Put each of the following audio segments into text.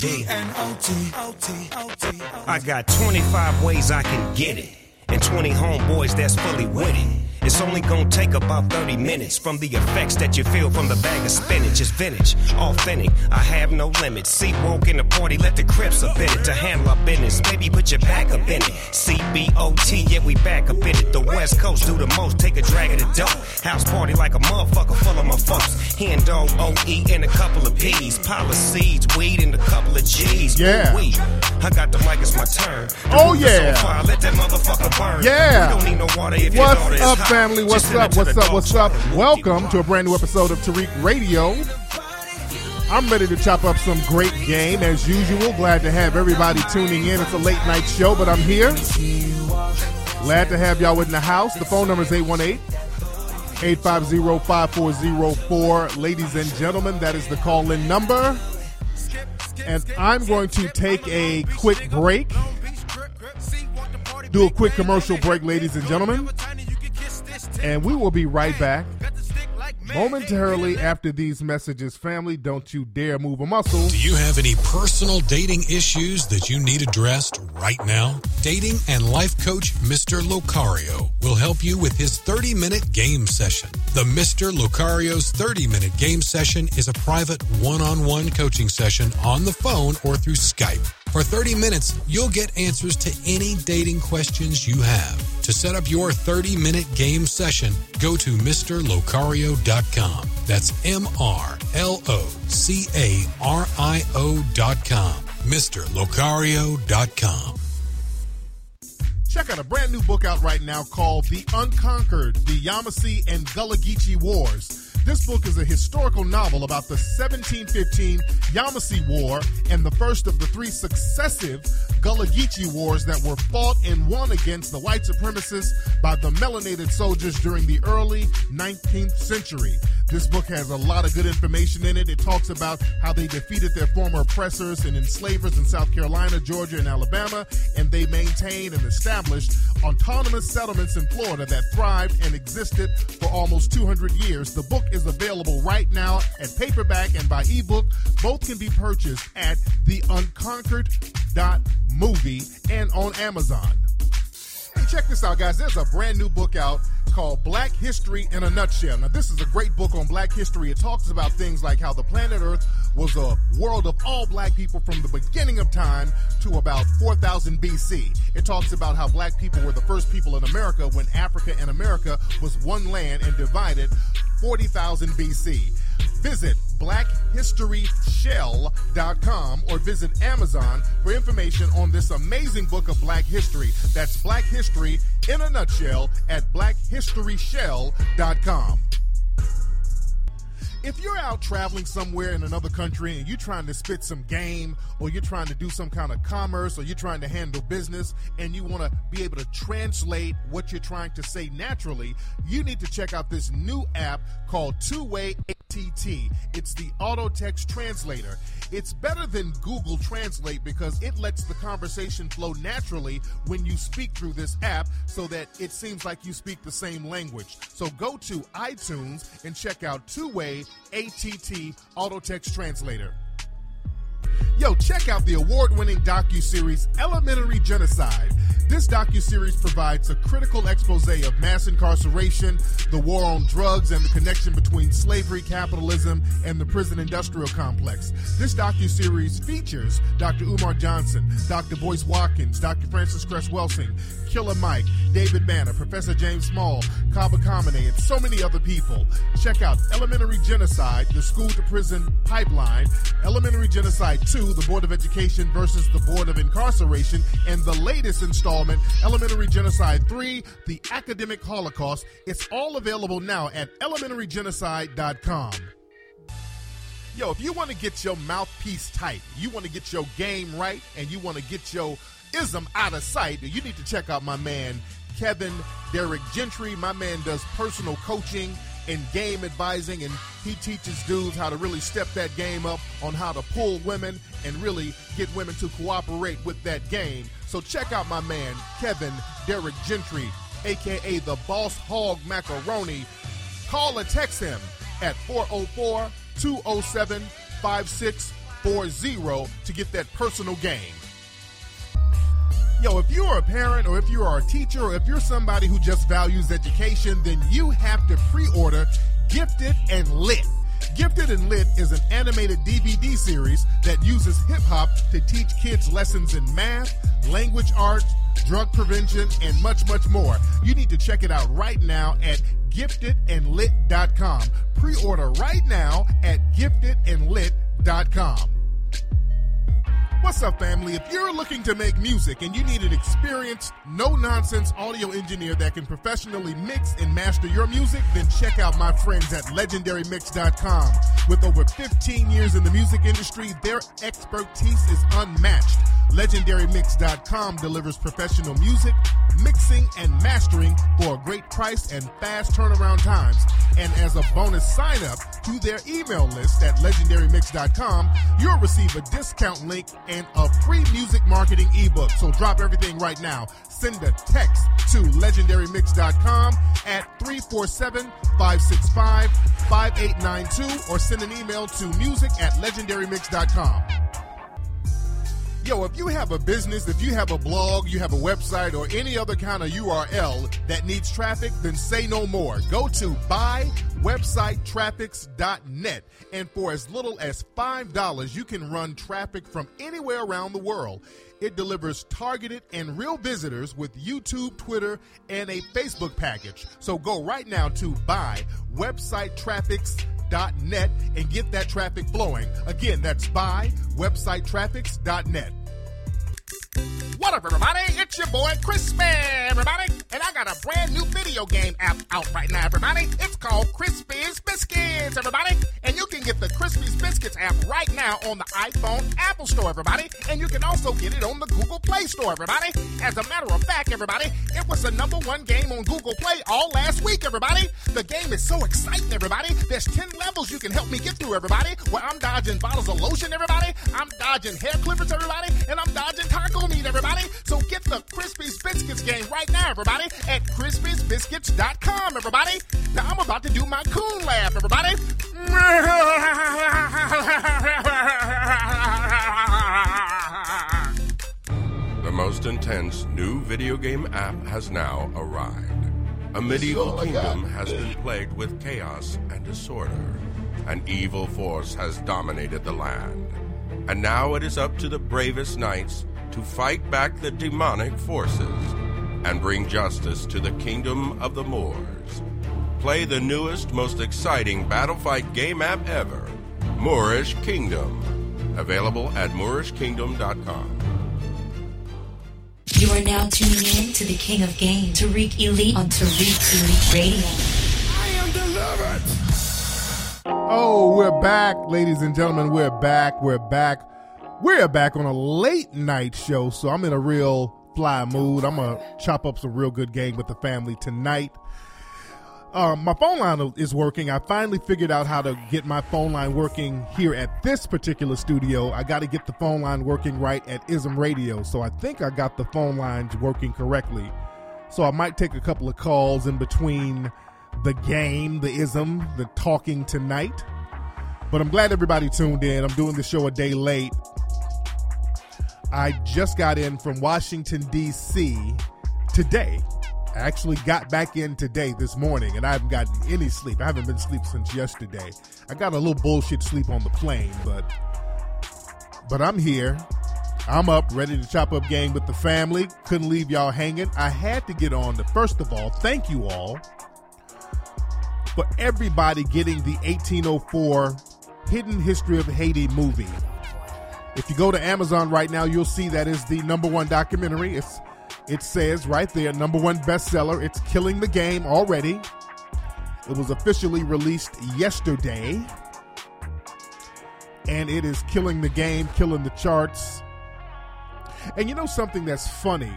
D-N-O-T. I got 25 ways I can get it, and 20 homeboys that's fully with it. It's only gonna take about 30 minutes from the effects that you feel from the bag of spinach. It's vintage, authentic, I have no limits. See, woke in the party, let the Crips up in it. To handle our business, baby, put your back up in it. C-B-O-T, yeah, we back up in it. The West Coast do the most, take a drag of the dope. House party like a motherfucker full of my folks. Hen dog, O-E, and a couple of P's. Pile of seeds, weed, and a couple of G's. Yeah. Weed. I got the mic, it's my turn. Oh, yeah. Fire, let that motherfucker burn. Yeah. We don't need no water if your daughter is What's up, hot. family? What's up? Welcome to a brand new episode of Tariq Radio. I'm ready to chop up some great game as usual. Glad to have everybody tuning in. It's a late night show, but I'm here. Glad to have y'all in the house. The phone number is 818-850-5404. Ladies and gentlemen, that is the call-in number. And I'm going to take a quick break. Do a quick commercial break, ladies and gentlemen. And we will be right back momentarily after these messages. Family, don't you dare move a muscle. Do you have any personal dating issues that you need addressed right now? Dating and life coach Mr. Locario will help you with his 30-minute game session. The Mr. Locario's 30-minute game session is a private one-on-one coaching session on the phone or through Skype. For 30 minutes, you'll get answers to any dating questions you have. To set up your 30-minute game session, go to MrLocario.com. That's MrLocario.com. MrLocario.com. Check out a brand new book out right now called The Unconquered, the Yamasee and Gullah Geechee Wars. This book is a historical novel about the 1715 Yamasee War and the first of the three successive Gullah Geechee Wars that were fought and won against the white supremacists by the melanated soldiers during the early 19th century. This book has a lot of good information in it. It talks about how they defeated their former oppressors and enslavers in South Carolina, Georgia, and Alabama, and they maintained and established autonomous settlements in Florida that thrived and existed for almost 200 years. The book is available right now at paperback and by ebook. Both can be purchased at theunconquered.movie and on Amazon. Hey, check this out, guys. There's a brand new book out called Black History in a Nutshell. Now, this is a great book on black history. It talks about things like how the planet Earth was a world of all black people from the beginning of time to about 4000 BC. It talks about how black people were the first people in America when Africa and America was one land and divided 40,000 BC. Visit blackhistoryshell.com or visit Amazon for information on this amazing book of black history. That's Black History in a Nutshell at blackhistoryshell.com. If you're out traveling somewhere in another country and you're trying to spit some game or you're trying to do some kind of commerce or you're trying to handle business and you want to be able to translate what you're trying to say naturally, you need to check out this new app called Two-Way ATT. It's the Auto Text Translator. It's better than Google Translate because it lets the conversation flow naturally when you speak through this app so that it seems like you speak the same language. So go to iTunes and check out Two-Way ATT Auto Text Translator. Yo, check out the award-winning docuseries Elementary Genocide. This docuseries provides a critical expose of mass incarceration, the war on drugs, and the connection between slavery, capitalism, and the prison industrial complex. This docuseries features Dr. Umar Johnson, Dr. Boyce Watkins, Dr. Francis Cress Welsing, Killer Mike, David Banner, Professor James Small, Kaba Kamene, and so many other people. Check out Elementary Genocide, the School-to-Prison Pipeline, Elementary Genocide 2, the Board of Education versus the Board of Incarceration, and the latest installment, Elementary Genocide 3, the Academic Holocaust. It's all available now at elementarygenocide.com. Yo, if you want to get your mouthpiece tight, you want to get your game right, and you want to get your ism out of sight, you need to check out my man, Kevin Derrick Gentry. My man does personal coaching and game advising, and he teaches dudes how to really step that game up on how to pull women and really get women to cooperate with that game. So check out my man, Kevin Derrick Gentry, a.k.a. the Boss Hog Macaroni. Call or text him at 404-207-56 340 to get that personal game. Yo, if you're a parent or if you are a teacher or if you're somebody who just values education, then you have to pre-order Gifted and Lit. Gifted and Lit is an animated DVD series that uses hip-hop to teach kids lessons in math, language arts, drug prevention, and much, much more. You need to check it out right now at giftedandlit.com. Pre-order right now at giftedandlit.com. What's up, family? If you're looking to make music and you need an experienced, no-nonsense audio engineer that can professionally mix and master your music, then check out my friends at legendarymix.com. With over 15 years in the music industry, their expertise is unmatched. LegendaryMix.com delivers professional music, mixing, and mastering for a great price and fast turnaround times. And as a bonus sign-up to their email list at LegendaryMix.com, you'll receive a discount link and a free music marketing ebook. So drop everything right now. Send a text to LegendaryMix.com at 347-565-5892 or send an email to music@LegendaryMix.com. Yo, if you have a business, if you have a blog, you have a website, or any other kind of URL that needs traffic, then say no more. Go to buywebsitetraffics.net, and for as little as $5, you can run traffic from anywhere around the world. It delivers targeted and real visitors with YouTube, Twitter, and a Facebook package. So go right now to buywebsitetraffics.net and get that traffic flowing. Again, that's buywebsitetraffics.net. What up, everybody? It's your boy, Crispy, everybody. And I got a brand new video game app out right now, everybody. It's called Crispy's Biscuits, everybody. And you can get the Crispy's Biscuits app right now on the iPhone Apple Store, everybody. And you can also get it on the Google Play Store, everybody. As a matter of fact, everybody, it was the #1 game on Google Play all last week, everybody. The game is so exciting, everybody. There's 10 levels you can help me get through, everybody, where I'm dodging bottles of lotion, everybody. I'm dodging hair clippers, everybody. And I'm dodging taco meat, everybody. So get the Crispy's Biscuits game right now, everybody, at crispysbiscuits.com, everybody. Now I'm about to do my coon laugh, everybody. The most intense new video game app has now arrived. A medieval kingdom has been plagued with chaos and disorder. An evil force has dominated the land. And now it is up to the bravest knights to fight back the demonic forces and bring justice to the kingdom of the Moors. Play the newest, most exciting battle fight game app ever, Moorish Kingdom. Available at MoorishKingdom.com. You are now tuning in to the King of Game, Tariq Elite on Tariq Elite Radio. I am delivered! Oh, we're back, ladies and gentlemen. We're back. We're back on a late night show, so I'm in a real fly mood. I'm going to chop up some real good game with the family tonight. My phone line is working. I finally figured out how to get my phone line working here at this particular studio. I got to get the phone line working right at ISM Radio, so I think I got the phone lines working correctly. So I might take a couple of calls in between the game, the ISM, the talking tonight. But I'm glad everybody tuned in. I'm doing the show a day late. I just got in from Washington, D.C. today. I actually got back in today, this morning, and I haven't gotten any sleep. I haven't been asleep since yesterday. I got a little bullshit sleep on the plane, but I'm here. I'm up, ready to chop up game with the family. Couldn't leave y'all hanging. I had to get on to, first of all, thank you all for everybody getting the 1804 Hidden History of Haiti movie. If you go to Amazon right now, you'll see that is the #1 documentary. It says right there, #1 bestseller. It's killing the game already. It was officially released yesterday. And it is killing the game, killing the charts. And you know something that's funny?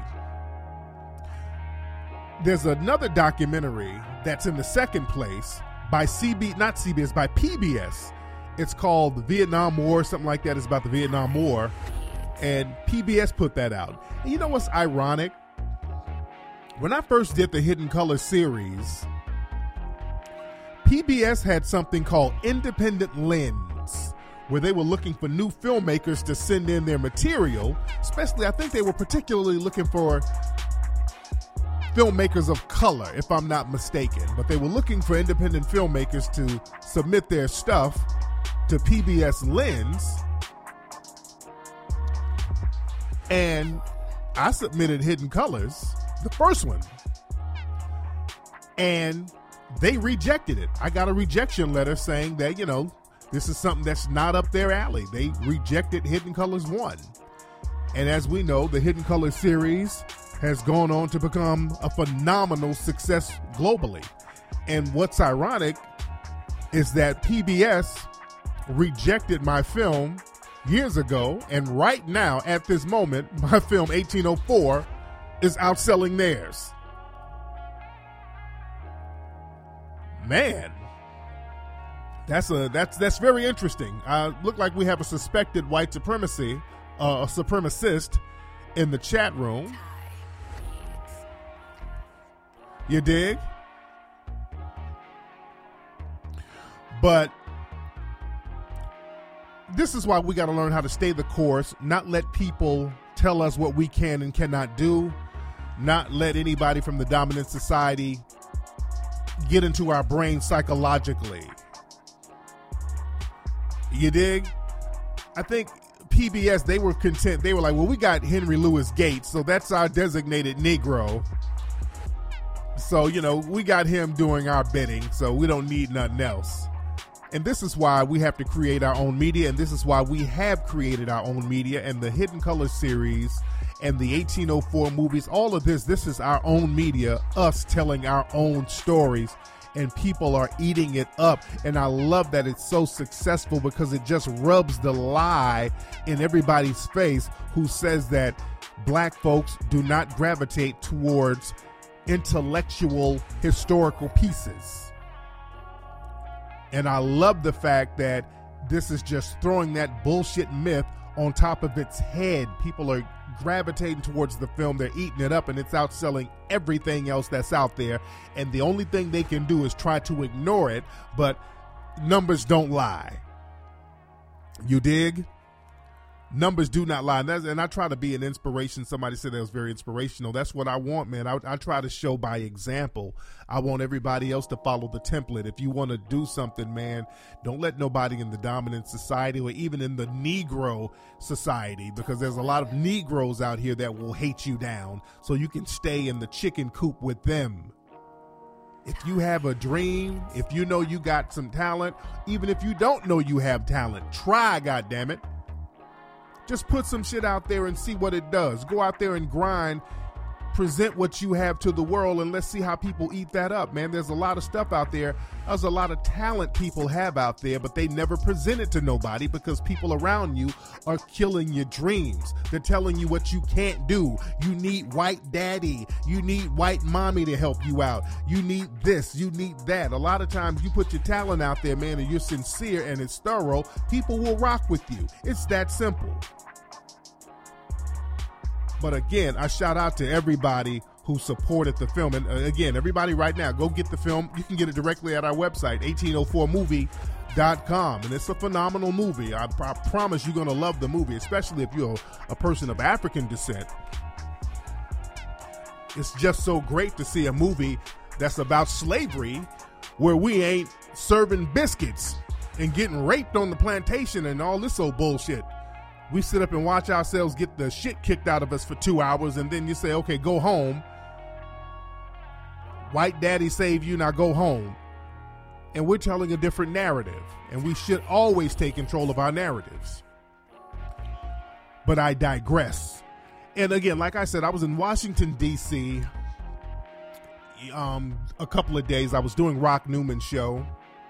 There's another documentary that's in the second place by by PBS. It's called The Vietnam War, something like that. It's about the Vietnam War. And PBS put that out. And you know what's ironic? When I first did the Hidden Color series, PBS had something called Independent Lens, where they were looking for new filmmakers to send in their material. Especially, I think they were particularly looking for filmmakers of color, if I'm not mistaken. But they were looking for independent filmmakers to submit their stuff to PBS Lens. And I submitted Hidden Colors, the first one. And they rejected it. I got a rejection letter saying that, you know, this is something that's not up their alley. They rejected Hidden Colors 1. And as we know, the Hidden Colors series has gone on to become a phenomenal success globally. And what's ironic is that PBS rejected my film years ago, and right now, at this moment, my film 1804 is outselling theirs. Man, that's very interesting. Look like we have a suspected white supremacist in the chat room. You dig? But this is why we got to learn how to stay the course, not let people tell us what we can and cannot do, not let anybody from the dominant society get into our brain psychologically. You dig? I think PBS, they were content. They were like, well, we got Henry Louis Gates, so that's our designated Negro. So, you know, we got him doing our bidding, so we don't need nothing else. And this is why we have to create our own media, and this is why we have created our own media, and the Hidden Colors series and the 1804 movies, all of this is our own media, us telling our own stories, and people are eating it up. And I love that it's so successful because it just rubs the lie in everybody's face who says that black folks do not gravitate towards intellectual historical pieces. And I love the fact that this is just throwing that bullshit myth on top of its head. People are gravitating towards the film. They're eating it up, and it's outselling everything else that's out there. And the only thing they can do is try to ignore it, but numbers don't lie. You dig? Numbers do not lie. And I try to be an inspiration. Somebody said that was very inspirational. That's what I want, man. I try to show by example. I want everybody else to follow the template. If you want to do something, man, don't let nobody in the dominant society or even in the Negro society, because there's a lot of Negroes out here that will hate you down so you can stay in the chicken coop with them. If you have a dream, if you know you got some talent, even if you don't know you have talent, try, goddammit. Just put some shit out there and see what it does. Go out there and grind, present what you have to the world, and let's see how people eat that up, man. There's a lot of stuff out there. There's a lot of talent people have out there, but they never present it to nobody because people around you are killing your dreams. They're telling you what you can't do. You need white daddy. You need white mommy to help you out. You need this. You need that. A lot of times you put your talent out there, man, and you're sincere and it's thorough, people will rock with you. It's that simple. But again, I shout out to everybody who supported the film. And again, everybody right now, go get the film. You can get it directly at our website, 1804movie.com. And it's a phenomenal movie. I promise you're going to love the movie, especially if you're a person of African descent. It's just so great to see a movie that's about slavery where we ain't serving biscuits and getting raped on the plantation and all this old bullshit. We sit up and watch ourselves get the shit kicked out of us for 2 hours, and then you say, okay, go home. White daddy saved you, now go home. And we're telling a different narrative, and we should always take control of our narratives. But I digress. And again, like I said, I was in Washington, D.C. A couple of days. I was doing Rock Newman's show.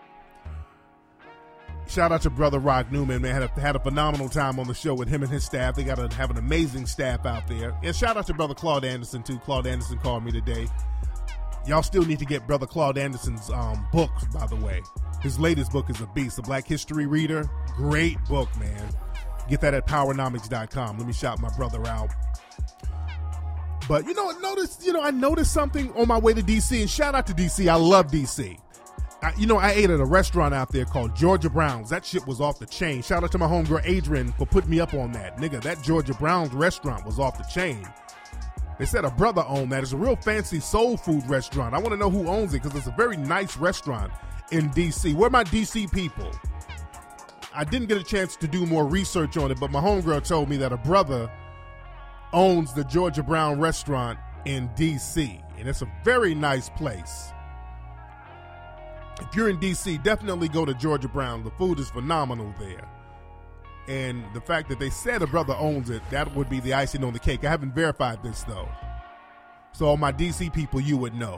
Shout out to brother Rock Newman, man. Had a phenomenal time on the show with him and his staff. They have an amazing staff out there. And shout out to brother Claude Anderson too. Claude Anderson called me today. Y'all still need to get brother Claude Anderson's book, by the way. His latest book is a beast, a Black History Reader. Great book, man. Get that at powernomics.com. Let me shout my brother out. But I noticed something on my way to DC, and shout out to DC. I love DC. I ate at a restaurant out there called Georgia Brown's. That shit was off the chain. Shout out to my homegirl Adrian for putting me up on that. Nigga, that Georgia Brown's restaurant was off the chain. They said a brother owned that. It's a real fancy soul food restaurant. I want to know who owns it because it's a very nice restaurant in D.C. Where are my D.C. people? I didn't get a chance to do more research on it, but my homegirl told me that a brother owns the Georgia Brown restaurant in D.C., and it's a very nice place. If you're in D.C., definitely go to Georgia Brown. The food is phenomenal there. And the fact that they said a brother owns it, that would be the icing on the cake. I haven't verified this, though. So all my D.C. people, you would know.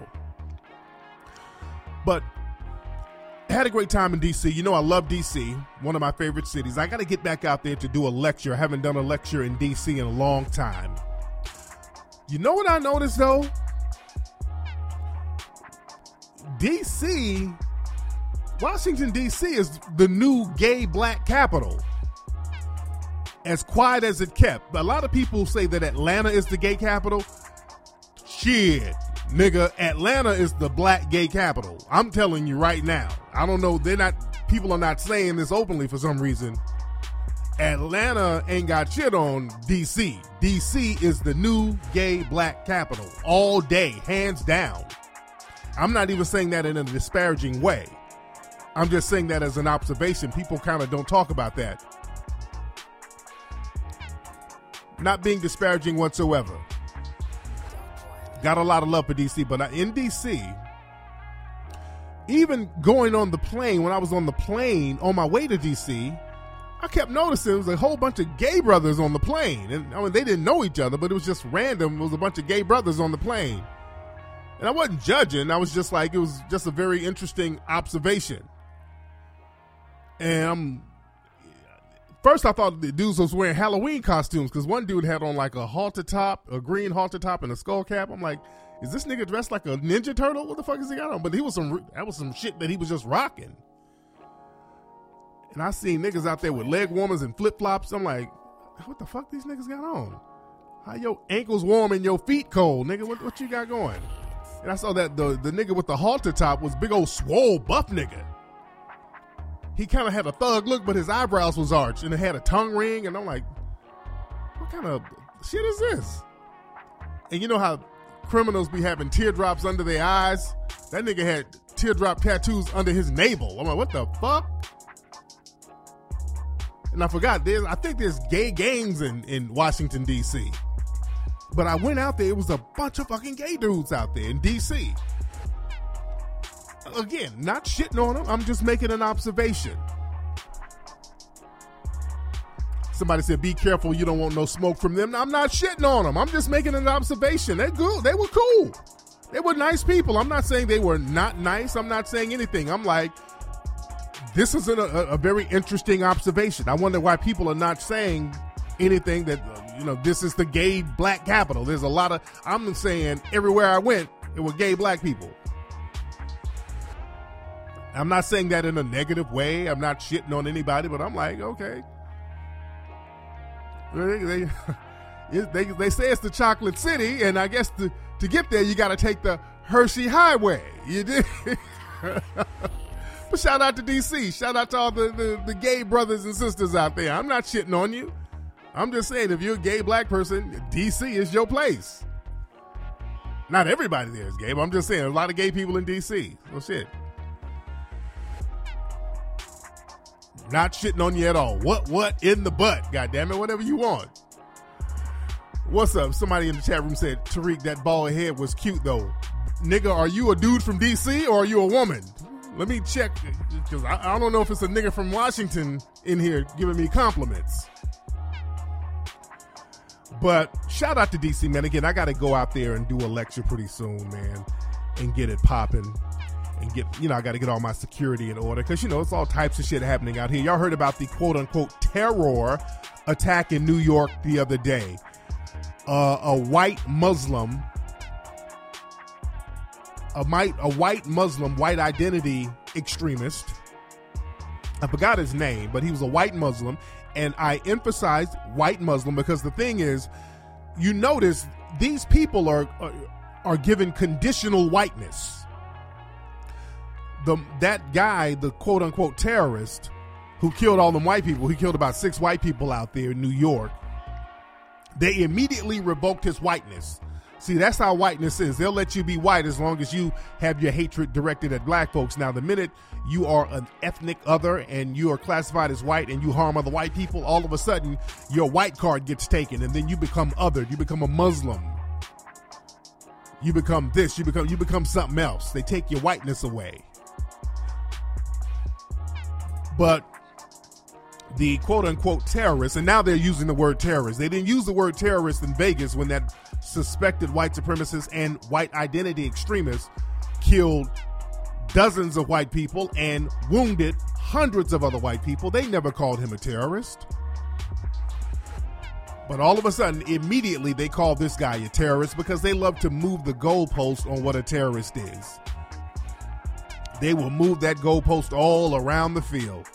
But I had a great time in D.C. You know I love D.C., one of my favorite cities. I got to get back out there to do a lecture. I haven't done a lecture in D.C. in a long time. You know what I noticed, though? D.C., Washington, D.C. is the new gay black capital. As quiet as it kept. A lot of people say that Atlanta is the gay capital. Shit, nigga, Atlanta is the black gay capital. I'm telling you right now. I don't know, people are not saying this openly for some reason. Atlanta ain't got shit on D.C. D.C. is the new gay black capital. All day, hands down. I'm not even saying that in a disparaging way. I'm just saying that as an observation. People kind of don't talk about that. Not being disparaging whatsoever. Got a lot of love for D.C., but in D.C., even going on the plane, when I was on the plane on my way to D.C., I kept noticing there was a whole bunch of gay brothers on the plane. And I mean, they didn't know each other, but it was just random. It was a bunch of gay brothers on the plane. And I wasn't judging. I was just like, it was just a very interesting observation. And first I thought the dudes was wearing Halloween costumes because one dude had on like a halter top, a green halter top and a skull cap. I'm like, is this nigga dressed like a Ninja Turtle? What the fuck is he got on? But that was some shit that he was just rocking. And I seen niggas out there with leg warmers and flip-flops. I'm like, what the fuck these niggas got on? How your ankles warm and your feet cold, nigga? What you got going? And I saw that the nigga with the halter top was big old swole buff nigga. He kind of had a thug look, but his eyebrows was arched, and it had a tongue ring, and I'm like, what kind of shit is this? And you know how criminals be having teardrops under their eyes? That nigga had teardrop tattoos under his navel. I'm like, what the fuck? And I forgot, I think there's gay gangs in Washington, D.C. But I went out there, it was a bunch of fucking gay dudes out there in D.C. Again, not shitting on them. I'm just making an observation. Somebody said, be careful, you don't want no smoke from them. I'm not shitting on them. I'm just making an observation. They're good. They were cool. They were nice people. I'm not saying they were not nice. I'm not saying anything. I'm like, this is a very interesting observation. I wonder why people are not saying anything that, this is the gay black capital. There's a lot of, I'm saying everywhere I went, it were gay black people. I'm not saying that in a negative way. I'm not shitting on anybody, but I'm like, okay. They say it's the chocolate city, and I guess to get there, you got to take the Hershey Highway. You did. But shout out to D.C. Shout out to all the gay brothers and sisters out there. I'm not shitting on you. I'm just saying, if you're a gay black person, D.C. is your place. Not everybody there is gay, but I'm just saying, a lot of gay people in D.C. Well, shit. Not shitting on you at all. What in the butt? God damn it, whatever you want. What's up? Somebody in the chat room said, Tariq, that bald head was cute though. Nigga, are you a dude from DC or are you a woman? Let me check, because I don't know if it's a nigga from Washington in here giving me compliments. But shout out to DC, man. Again, I got to go out there and do a lecture pretty soon, man, and get it popping. And I got to get all my security in order because, it's all types of shit happening out here. Y'all heard about the quote-unquote terror attack in New York the other day. A white Muslim, white identity extremist. I forgot his name, but he was a white Muslim. And I emphasized white Muslim because the thing is, you notice these people are given conditional whiteness. that guy, the quote unquote terrorist who killed all them white people, he killed about 6 white people out there in New York. They immediately revoked his whiteness. See, that's how whiteness is. They'll let you be white as long as you have your hatred directed at black folks. Now, the minute you are an ethnic other and you are classified as white and you harm other white people, all of a sudden your white card gets taken and then you become othered. You become a Muslim. You become this. You become something else. They take your whiteness away. But the quote-unquote terrorists, and now they're using the word terrorist. They didn't use the word terrorist in Vegas when that suspected white supremacists and white identity extremists killed dozens of white people and wounded hundreds of other white people. They never called him a terrorist. But all of a sudden, immediately they call this guy a terrorist because they love to move the goalpost on what a terrorist is. They will move that goalpost all around the field.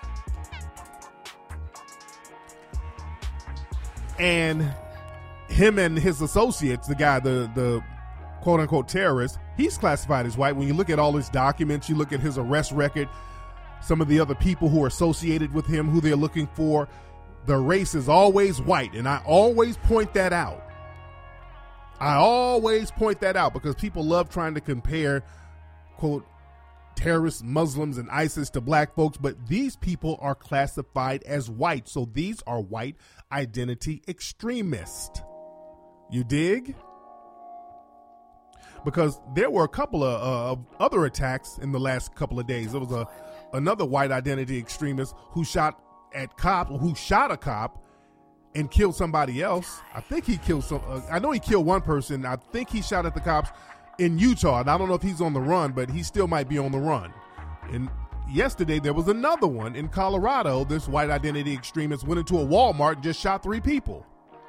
And him and his associates, the guy, the quote-unquote terrorist, he's classified as white. When you look at all his documents, you look at his arrest record, some of the other people who are associated with him, who they're looking for, the race is always white. And I always point that out. Because people love trying to compare, quote, terrorist Muslims and ISIS to black folks, but these people are classified as white. So these are white identity extremists. You dig? Because there were a couple of other attacks in the last couple of days. There was another white identity extremist who shot a cop and killed somebody else. I think he killed I know he killed one person. I think he shot at the cops in Utah, and I don't know if he's on the run, but he still might be on the run. And yesterday there was another one in Colorado. This white identity extremist went into a Walmart and just shot 3 people.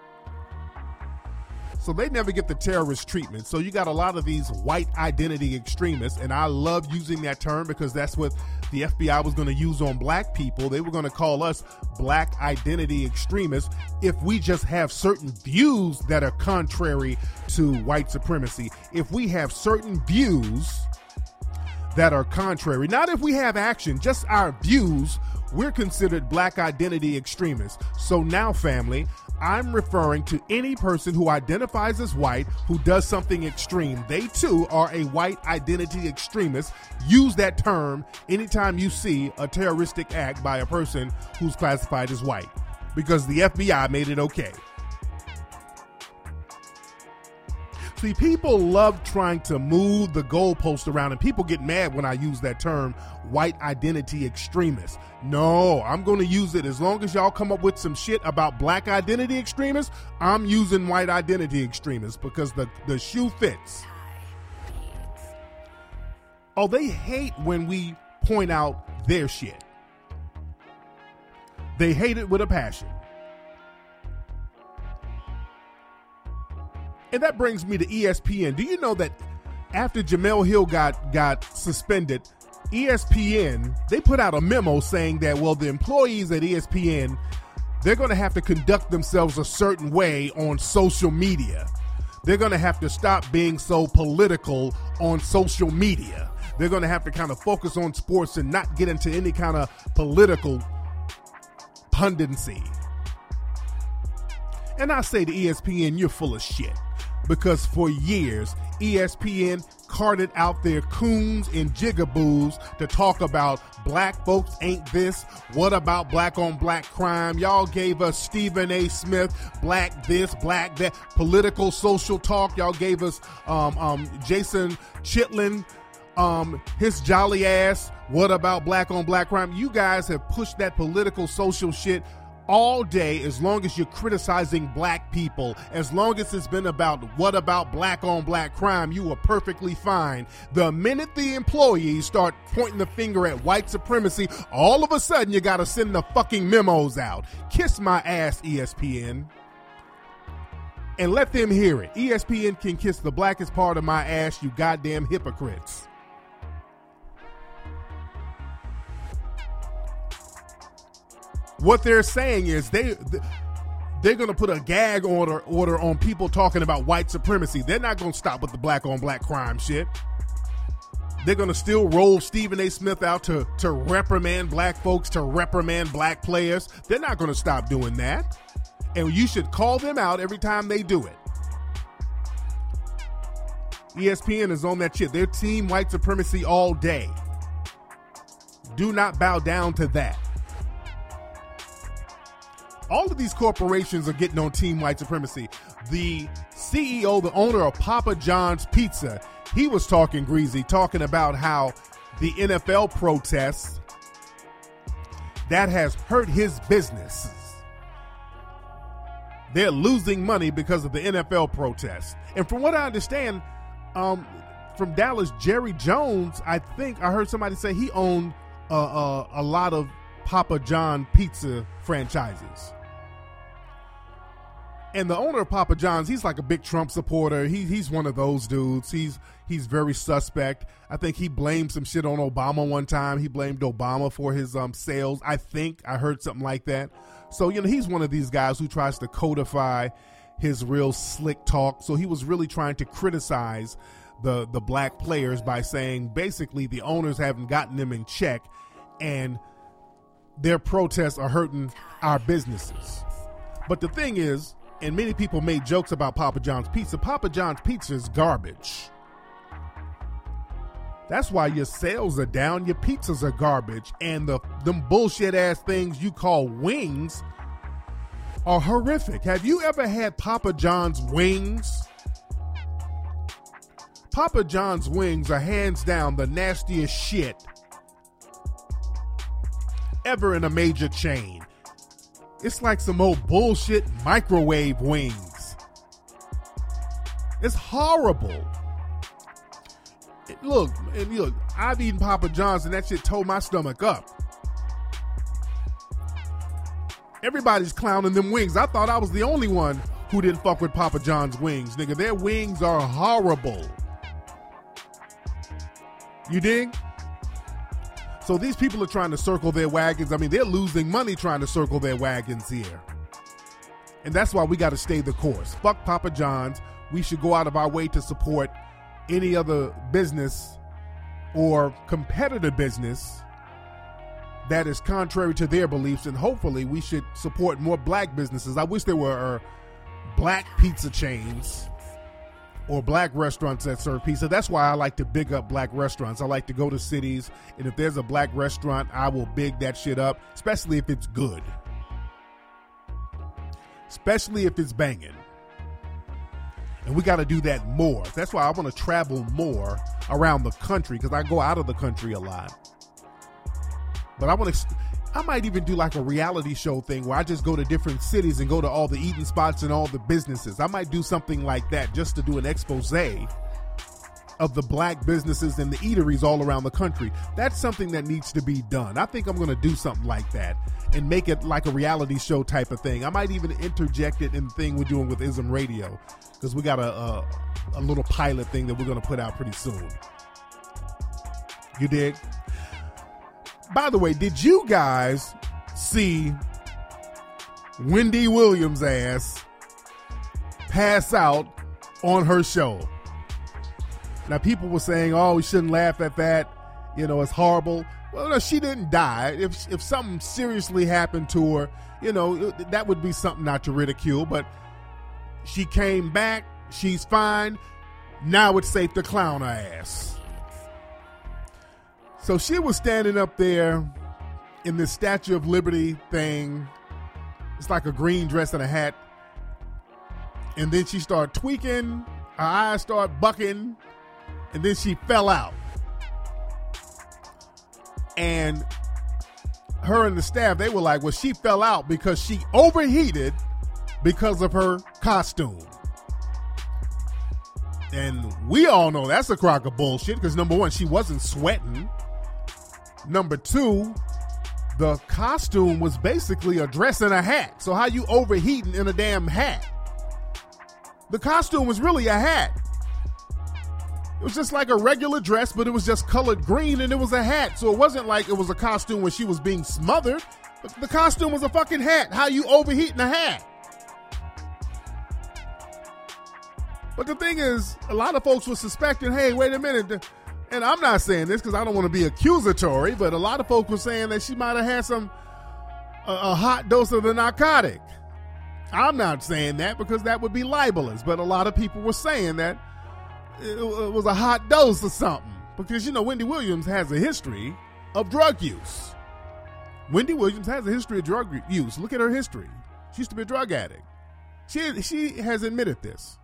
So they never get the terrorist treatment. So you got a lot of these white identity extremists, and I love using that term because that's what the FBI was going to use on black people. They were going to call us black identity extremists if we just have certain views that are contrary to white supremacy. If we have certain views that are contrary, not if we have action, just our views, we're considered black identity extremists. So now, family, I'm referring to any person who identifies as white who does something extreme. They too are a white identity extremist. Use that term anytime you see a terroristic act by a person who's classified as white, because the FBI made it okay. See, people love trying to move the goalpost around, and people get mad when I use that term, white identity extremist. No, I'm going to use it. As long as y'all come up with some shit about black identity extremists, I'm using white identity extremists because the shoe fits. Oh, they hate when we point out their shit. They hate it with a passion. And that brings me to ESPN. Do you know that after Jemele Hill got suspended, ESPN, they put out a memo saying that, well, the employees at ESPN, they're going to have to conduct themselves a certain way on social media. They're going to have to stop being so political on social media. They're going to have to kind of focus on sports and not get into any kind of political pundency. And I say to ESPN, you're full of shit. Because for years, ESPN carted out their coons and jigaboos to talk about black folks ain't this. What about black on black crime? Y'all gave us Stephen A. Smith, black this, black that, political social talk. Y'all gave us Jason Chitlin, his jolly ass. What about black on black crime? You guys have pushed that political social shit all day. As long as you're criticizing black people, as long as it's been about what about black on black crime, you are perfectly fine. The minute the employees start pointing the finger at white supremacy, all of a sudden you gotta send the fucking memos out. Kiss my ass, ESPN. And let them hear it. ESPN can kiss the blackest part of my ass, you goddamn hypocrites. What they're saying is they're going to put a gag order on people talking about white supremacy. They're not going to stop with the black on black crime shit. They're going to still roll Stephen A. Smith out to reprimand black folks, to reprimand black players. They're not going to stop doing that. And you should call them out every time they do it. ESPN is on that shit. They're team white supremacy all day. Do not bow down to that. All of these corporations are getting on team white supremacy. The CEO, the owner of Papa John's Pizza, he was talking greasy, talking about how the NFL protests, that has hurt his business. They're losing money because of the NFL protests. And from what I understand, from Dallas, Jerry Jones, I think I heard somebody say he owned a lot of Papa John pizza franchises. And the owner of Papa John's, he's like a big Trump supporter. He's one of those dudes. He's very suspect. I think he blamed some shit on Obama one time. He blamed Obama for his sales. I think I heard something like that. So, he's one of these guys who tries to codify his real slick talk. So he was really trying to criticize the black players by saying basically the owners haven't gotten them in check and their protests are hurting our businesses. But the thing is, and many people made jokes about Papa John's Pizza. Papa John's Pizza is garbage. That's why your sales are down. Your pizzas are garbage. And them bullshit ass things you call wings are horrific. Have you ever had Papa John's wings? Papa John's wings are hands down the nastiest shit ever in a major chain. It's like some old bullshit microwave wings. It's horrible. Look, I've eaten Papa John's and that shit tore my stomach up. Everybody's clowning them wings. I thought I was the only one who didn't fuck with Papa John's wings. Nigga, their wings are horrible. You dig? So these people are trying to circle their wagons. I mean, they're losing money trying to circle their wagons here. And that's why we got to stay the course. Fuck Papa John's. We should go out of our way to support any other business or competitor business that is contrary to their beliefs. And hopefully we should support more black businesses. I wish there were black pizza chains or black restaurants that serve pizza. That's why I like to big up black restaurants. I like to go to cities, and if there's a black restaurant, I will big that shit up, especially if it's good. Especially if it's banging. And we got to do that more. That's why I want to travel more around the country, because I go out of the country a lot. But I might even do like a reality show thing where I just go to different cities and go to all the eating spots and all the businesses. I might do something like that just to do an expose of the black businesses and the eateries all around the country. That's something that needs to be done. I think I'm going to do something like that and make it like a reality show type of thing. I might even interject it in the thing we're doing with ISM Radio, because we got a little pilot thing that we're going to put out pretty soon. You dig? By the way, did you guys see Wendy Williams' ass pass out on her show? Now, people were saying, oh, we shouldn't laugh at that. It's horrible. Well, no, she didn't die. If something seriously happened to her, that would be something not to ridicule. But she came back. She's fine. Now it's safe to clown her ass. So she was standing up there in this Statue of Liberty thing. It's like a green dress and a hat. And then she started tweaking. Her eyes started bucking. And then she fell out. And her and the staff, they were like, well, she fell out because she overheated because of her costume. And we all know that's a crock of bullshit, because number one, she wasn't sweating. Number two, the costume was basically a dress and a hat. So how you overheating in a damn hat? The costume was really a hat. It was just like a regular dress, but it was just colored green and it was a hat. So it wasn't like it was a costume where she was being smothered. The costume was a fucking hat. How you overheating a hat? But the thing is, a lot of folks were suspecting, hey, wait a minute, And I'm not saying this because I don't want to be accusatory, but a lot of folks were saying that she might have had a hot dose of the narcotic. I'm not saying that because that would be libelous, but a lot of people were saying that it was a hot dose or something. Because, Wendy Williams has a history of drug use. Wendy Williams has a history of drug use. Look at her history. She used to be a drug addict. She has admitted this.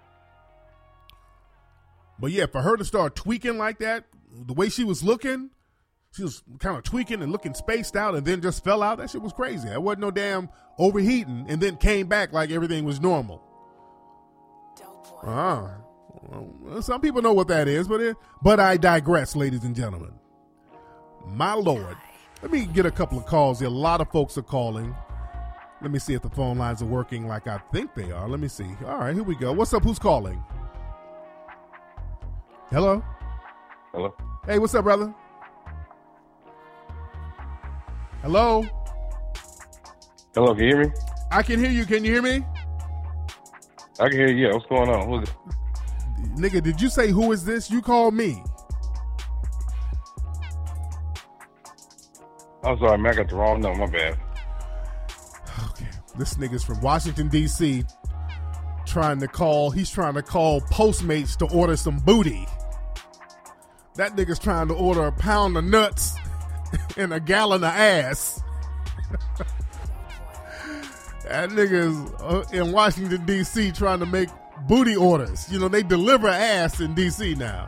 But yeah, for her to start tweaking like that, the way she was looking, she was kind of tweaking and looking spaced out and then just fell out. That shit was crazy. That wasn't no damn overheating and then came back like everything was normal. Well, some people know what that is, but I digress, ladies and gentlemen. My Lord. Let me get a couple of calls here. A lot of folks are calling. Let me see if the phone lines are working like I think they are. Let me see. All right, here we go. What's up? Who's calling? Hello? Hello? Hey, what's up, brother? Hello? Hello, can you hear me? I can hear you. Can you hear me? I can hear you. Yeah, what's going on? Who's it? Nigga, did you say who is this? You called me. I'm sorry, man. I got the wrong number. My bad. Okay. This nigga's from Washington, D.C. He's trying to call Postmates to order some booty. That nigga's trying to order a pound of nuts and a gallon of ass. That nigga's in Washington, D.C. trying to make booty orders. They deliver ass in D.C. now.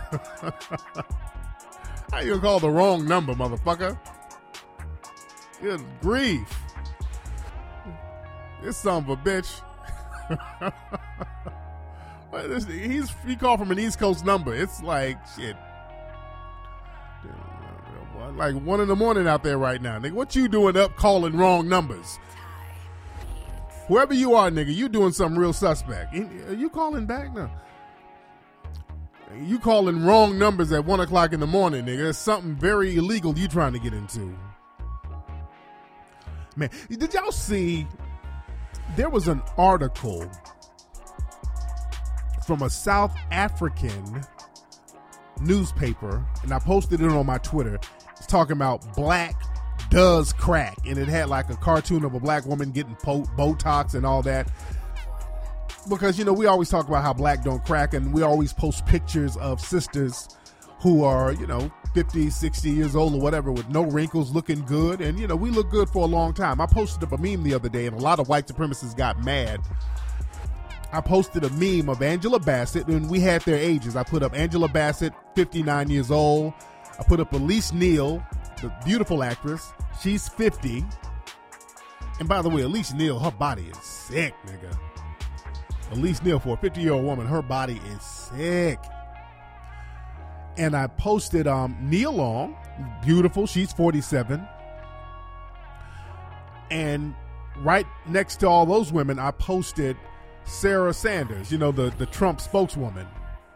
How you gonna call the wrong number, motherfucker? Good grief. This son of a bitch. He called from an East Coast number. It's like shit. Like 1 a.m. out there right now. Nigga, what you doing up calling wrong numbers? Whoever you are, nigga, you doing something real suspect. Are you calling back now? You calling wrong numbers at 1 o'clock in the morning, nigga. There's something very illegal you trying to get into. Man, did y'all see there was an article from a South African newspaper, and I posted it on my Twitter. It's talking about black does crack, and it had like a cartoon of a black woman getting Botox and all that. Because, we always talk about how black don't crack, and we always post pictures of sisters who are, 50, 60 years old or whatever with no wrinkles, looking good. And, we look good for a long time. I posted up a meme the other day, and a lot of white supremacists got mad. I posted a meme of Angela Bassett, and we had their ages. I put up Angela Bassett, 59 years old. I put up Elise Neal, the beautiful actress. She's 50. And by the way, Elise Neal, her body is sick, nigga. Elise Neal, for a 50-year-old woman, her body is sick. And I posted Nia Long, beautiful. She's 47. And right next to all those women, I posted Sarah Sanders, the Trump spokeswoman.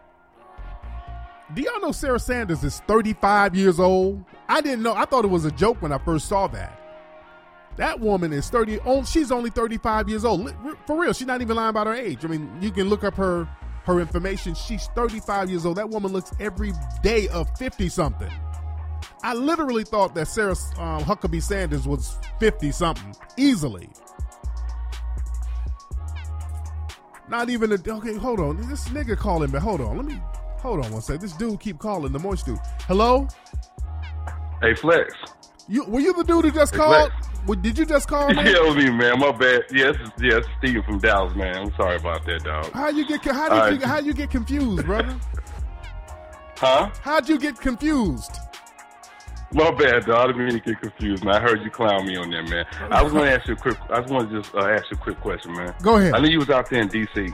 Do y'all know Sarah Sanders is 35 years old? I didn't know. I thought it was a joke when I first saw that. That woman is 30. She's only 35 years old. For real, she's not even lying about her age. I mean, you can look up her information. She's 35 years old. That woman looks every day of 50-something. I literally thought that Sarah Huckabee Sanders was 50-something, easily. Not even okay, hold on. This nigga calling me. Hold on one second. This dude keep calling, the moist dude. Hello? Hey, Flex. Were you the dude who just called? Did you just call me? Yeah, it was me, man. My bad. Yes, Steven from Dallas, man. I'm sorry about that, dog. How you get confused, brother? Huh? How'd you get confused? My bad, dog. I didn't mean to get confused, man. I heard you clown me on there, man. I was going to ask you a quick question, man. Go ahead. I knew you was out there in D.C.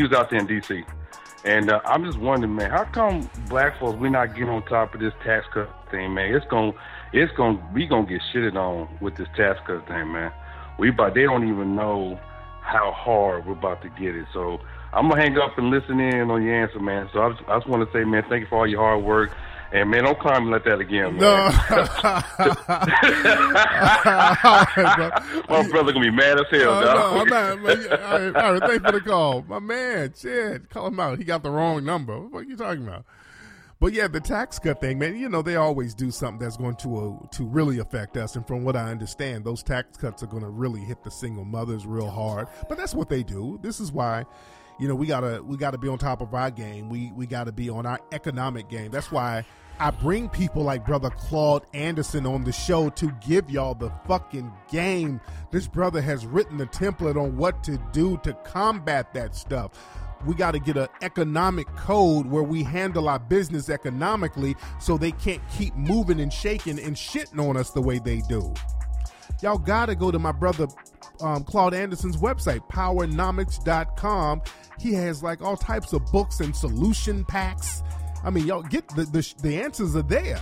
And I'm just wondering, man, how come black folks, we not getting on top of this tax cut thing, man? We gonna get shitted on with this tax cut thing, man. They don't even know how hard we're about to get it. So I'm gonna hang up and listen in on your answer, man. So I just want to say, man, thank you for all your hard work. And, man, don't climb like that again, man. No. My brother going to be mad as hell, dog. No, I'm not. Man. All right, thanks for the call. My man, shit, call him out. He got the wrong number. What are you talking about? But yeah, the tax cut thing, man, you know, they always do something that's going to really affect us. And from what I understand, those tax cuts are going to really hit the single mothers real hard. But that's what they do. This is why, you know, we gotta be on top of our game. We gotta be on our economic game. That's why I bring people like Brother Claude Anderson on the show to give y'all the fucking game. This brother has written the template on what to do to combat that stuff. We got to get an economic code where we handle our business economically so they can't keep moving and shaking and shitting on us the way they do. Y'all got to go to my brother Claude Anderson's website, powernomics.com. He has like all types of books and solution packs. I mean, y'all get the answers are there.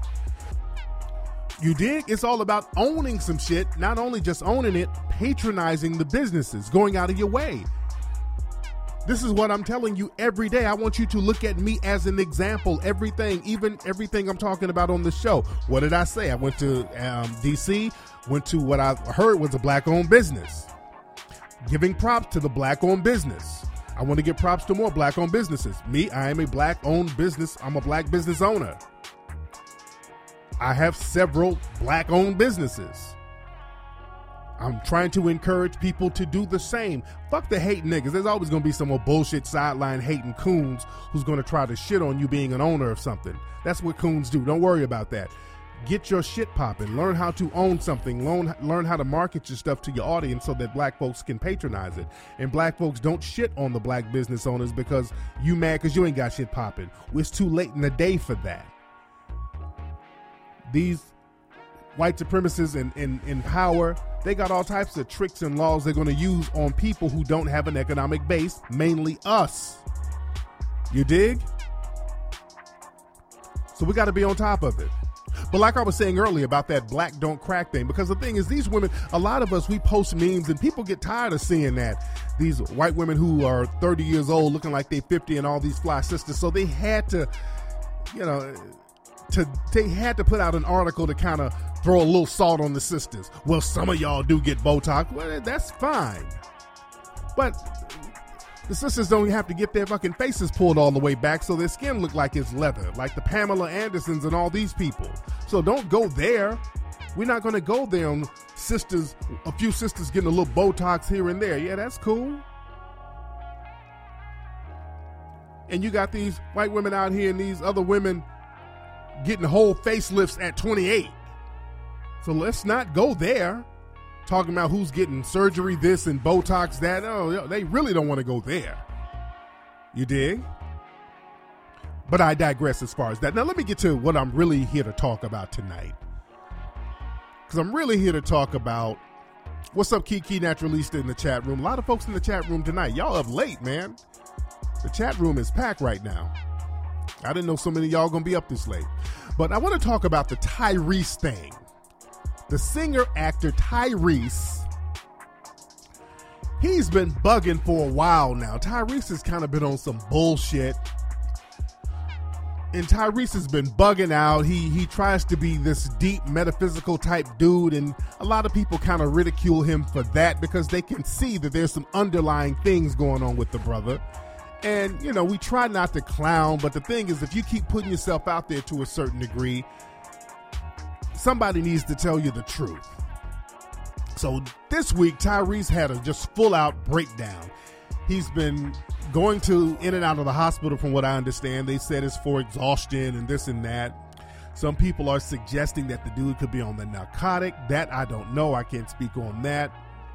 You dig? It's all about owning some shit, not only just owning it, patronizing the businesses, going out of your way. This is what I'm telling you every day. I want you to look at me as an example. Everything I'm talking about on the show. What did I say? I went to DC, went to what I heard was a black-owned business. Giving props to the black-owned business. I want to give props to more black-owned businesses. Me, I am a black-owned business. I'm a black business owner. I have several black-owned businesses. I'm trying to encourage people to do the same. Fuck the hate niggas. There's always going to be some more bullshit sideline hating coons who's going to try to shit on you being an owner of something. That's what coons do. Don't worry about that. Get your shit popping. Learn how to own something. Learn how to market your stuff to your audience so that black folks can patronize it. And black folks don't shit on the black business owners because you mad because you ain't got shit popping. It's too late in the day for that. These white supremacists in power, they got all types of tricks and laws they're going to use on people who don't have an economic base, mainly us. You dig? So we got to be on top of it. But like I was saying earlier about that black don't crack thing, because the thing is, these women, a lot of us, we post memes and people get tired of seeing that. These white women who are 30 years old looking like they 50 and all these fly sisters. So they had to, you know, they had to put out an article to kind of throw a little salt on the sisters. Well, some of y'all do get Botox. Well, that's fine. But the sisters don't have to get their fucking faces pulled all the way back so their skin look like it's leather, like the Pamela Andersons and all these people. So don't go there. We're not going to go there on sisters, a few sisters getting a little Botox here and there. Yeah, that's cool. And you got these white women out here and these other women getting whole facelifts at 28. So let's not go there talking about who's getting surgery this and Botox that. Oh, they really don't want to go there. You dig? But I digress as far as that. Now let me get to what I'm really here to talk about tonight. Because I'm really here to talk about, what's up, Kiki Naturalista in the chat room. A lot of folks in the chat room tonight. Y'all up late, man. The chat room is packed right now. I didn't know so many of y'all gonna be up this late. But I want to talk about the Tyrese thing. The singer-actor Tyrese, he's been bugging for a while now. Tyrese has kind of been on some bullshit. And Tyrese has been bugging out. He tries to be this deep metaphysical type dude, and a lot of people kind of ridicule him for that because they can see that there's some underlying things going on with the brother. And, you know, we try not to clown, but the thing is, if you keep putting yourself out there to a certain degree, somebody needs to tell you the truth. So this week, Tyrese had a just full-out breakdown. He's been going in and out of the hospital, from what I understand. They said it's for exhaustion and this and that. Some people are suggesting that the dude could be on the narcotic. That I don't know. I can't speak on that.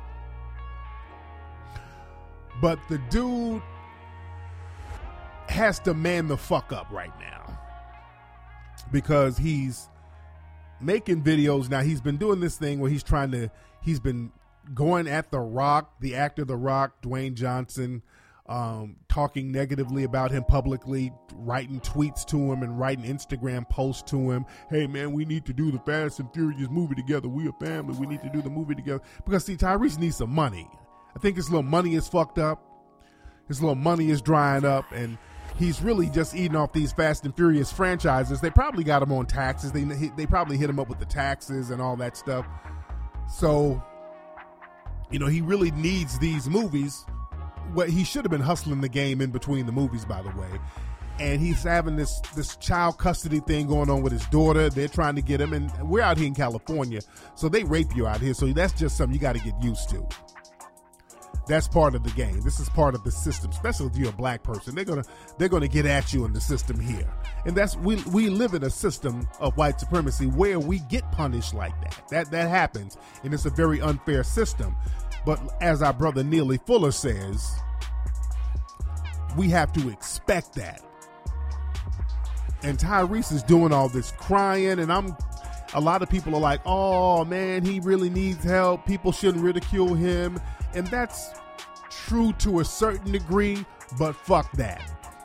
But the dude has to man the fuck up right now because he's making videos now. He's been doing this thing where he's been going at The Rock, the actor The Rock, Dwayne Johnson, talking negatively about him publicly, writing tweets to him and writing Instagram posts to him. Hey man, we need to do the Fast and Furious movie together. We a family. We need to do the movie together. Because see, Tyrese needs some money. I think his little money is fucked up. His little money is drying up, and he's really just eating off these Fast and Furious franchises. They probably got him on taxes. They probably hit him up with the taxes and all that stuff. So, you know, he really needs these movies. Well, he should have been hustling the game in between the movies, by the way. and he's having this child custody thing going on with his daughter. They're trying to get him, and we're out here in California, so they rape you out here. So that's just something you got to get used to. That's part of the game. This is part of the system, especially if you're a black person. They're gonna get at you in the system here, and that's we live in a system of white supremacy where we get punished like that. That happens, and it's a very unfair system. But as our brother Neely Fuller says, we have to expect that. And Tyrese is doing all this crying, and a lot of people are like, oh man, he really needs help. People shouldn't ridicule him. And that's true to a certain degree, but fuck that.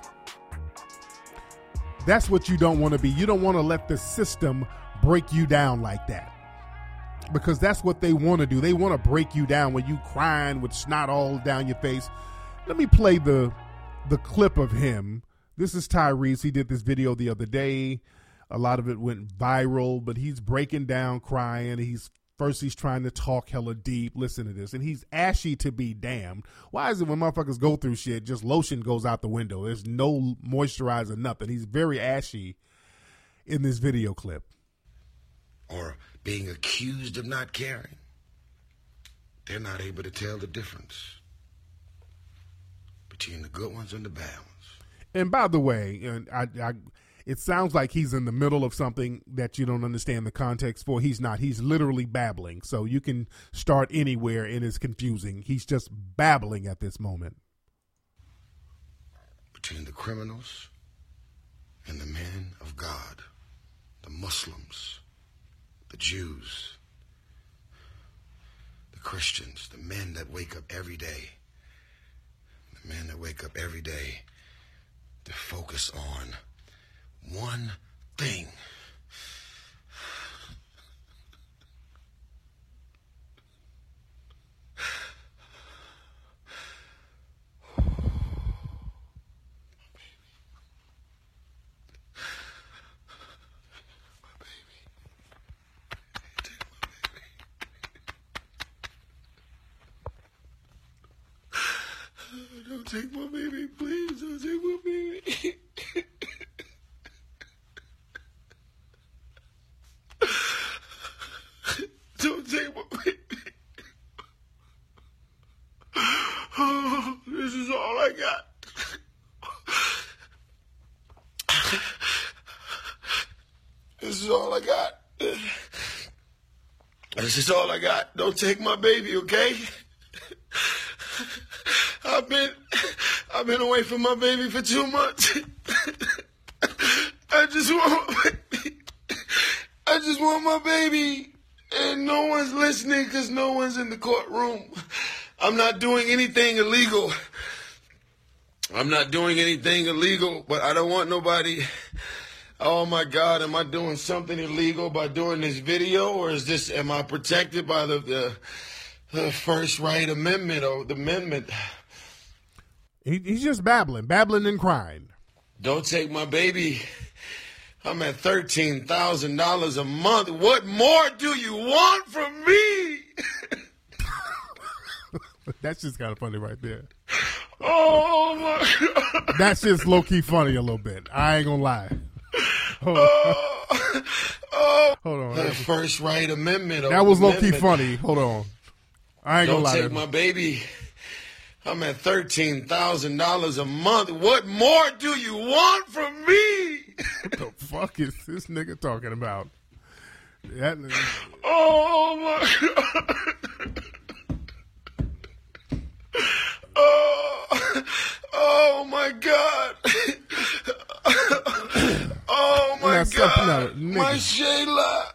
That's what you don't want to be. You don't want to let the system break you down like that. Because that's what they want to do. They want to break you down when you crying with snot all down your face. Let me play the clip of him. This is Tyrese. He did this video the other day. A lot of it went viral, but he's breaking down, crying. He's trying to talk hella deep. Listen to this. And he's ashy to be damned. Why is it when motherfuckers go through shit, just lotion goes out the window? There's no moisturizer, nothing. He's very ashy in this video clip. Or being accused of not caring. They're not able to tell the difference between the good ones and the bad ones. And by the way, it sounds like he's in the middle of something that you don't understand the context for. He's not. He's literally babbling. So you can start anywhere and it's confusing. He's just babbling at this moment. Between the criminals and the men of God, the Muslims, the Jews, the Christians, the men that wake up every day, to focus on one thing. Don't take my baby, please. Don't take my baby. Don't take my baby. Oh, this is all I got. This is all I got. This is all I got. Don't take my baby, okay? I've been away from my baby for 2 months. I just want my baby. And no one's listening because no one's in the courtroom. I'm not doing anything illegal. But I don't want nobody. Oh my God, am I doing something illegal by doing this video? Or am I protected by the First Right Amendment or the amendment? He's just babbling and crying. Don't take my baby. I'm at $13,000 a month. What more do you want from me? That's just kind of funny right there. Oh my God. That's just low-key funny a little bit. I ain't gonna lie. Hold on. The First Right Amendment. That was low-key funny. Hold on. I ain't gonna lie. Don't take my baby. I'm at $13,000 a month. What more do you want from me? What the fuck is this nigga talking about? Oh my God. Oh my God. Oh my God. My Shayla.